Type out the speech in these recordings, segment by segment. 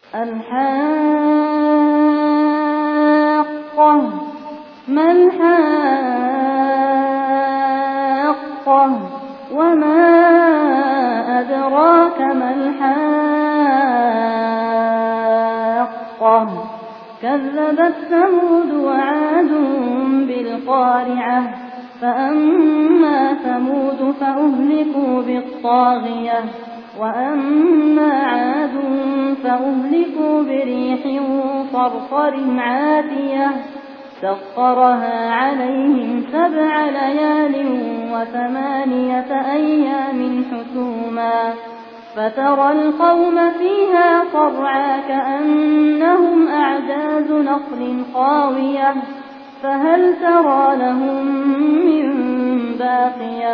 الحاقة ما الحاقة وما أدراك ما الحاقة كذبت ثمود وعاد بالقارعة فأما ثمود فأهلكوا بالطاغية وأما عاد فأهلكوا بريح صرصر عاتية سخرها عليهم 7 ليال و8 أيام حسوما فترى القوم فيها صرعى كأنهم أعجاز نخل خاوية فهل ترى لهم من باقية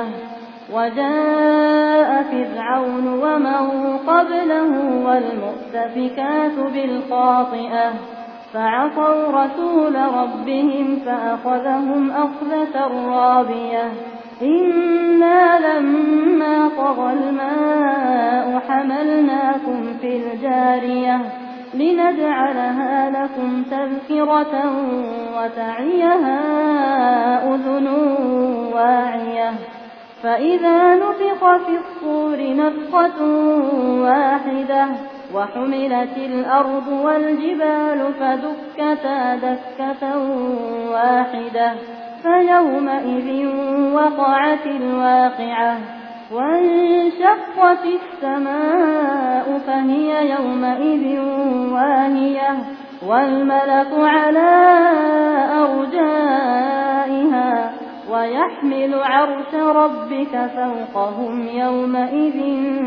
وجاء فرعون ومن قبله والمؤتفكات بالخاطئة فعصوا رسول ربهم فأخذهم أخذة رابية إنا لما طغى الماء حملناكم في الجارية لنجعلها لكم تذكرة وتعيها أذن واعية فإذا نفخ في الصور نفخة واحدة وحملت الأرض والجبال فدكتا دكة واحدة فيومئذ وقعت الواقعة وانشقت السماء فهي يومئذ واهية والملك على أرجائها ويحمل عرش ربك فوقهم يومئذ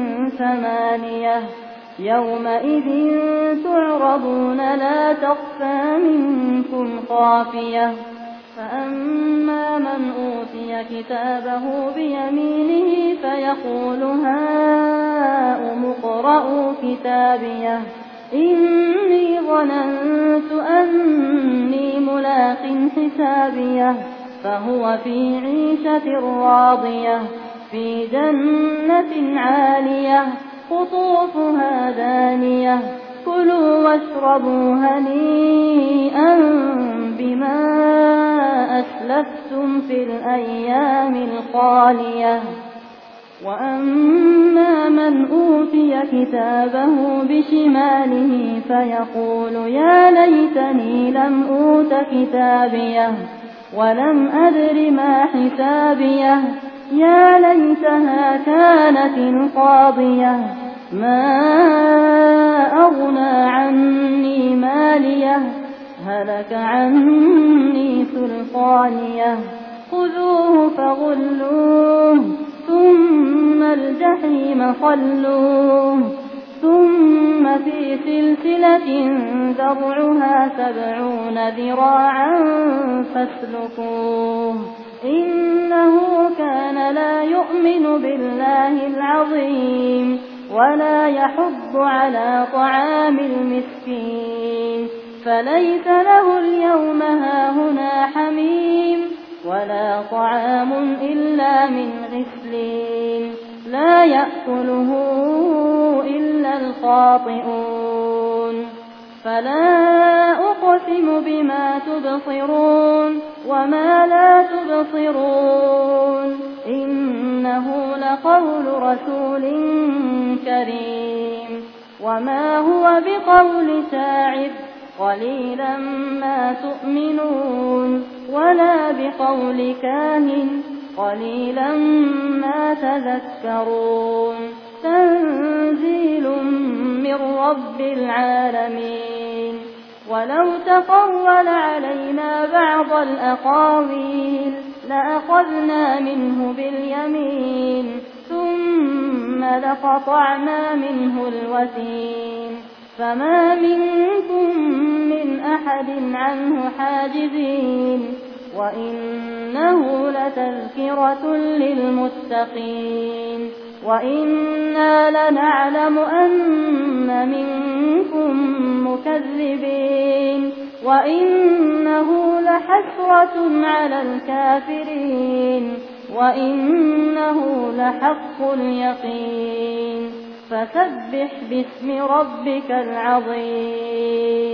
8 يومئذ تعرضون لا تخفى منكم خافية فأما من أوتي كتابه بيمينه فيقول هاؤم اقرءوا كتابيه إني ظننت أني ملاق حسابيه فهو في عيشة راضية في جنة عالية قطوفها دانية كلوا واشربوا هنيئا بما أسلفتم في الأيام الخالية وأما من أوتي كتابه بشماله فيقول يا ليتني لم أوت كتابيه ولم أدر ما حسابيه يا ليتها كانت القاضية ما أغنى عني ماليه هلك عني سلطانيه خذوه فغلوه ثم الجحيم صلوه ثم في سلسلة ذرعها 70 ذراعا فاسلكوه إنه كان لا يؤمن بالله العظيم ولا يحض على طعام المسكين فليس له اليوم هاهنا حميم ولا طعام إلا من غسلين لا يأكله إلا الخاطئون فلا أقسم بما تبصرون وما لا تبصرون إنه لقول رسول كريم وما هو بقول شاعر قليلا ما تؤمنون ولا بقول كاهن قليلا ما تذكرون تنزيل من رب العالمين ولو تقول علينا بعض الأقاويل لأخذنا منه باليمين ثم لقطعنا منه الوتين فما منكم من أحد عنه حاجزين وإنه لتذكرة للمتقين وإنا لنعلم أن منكم مكذبين وإنه لحسرة على الكافرين وإنه لحق اليقين فسبح باسم ربك العظيم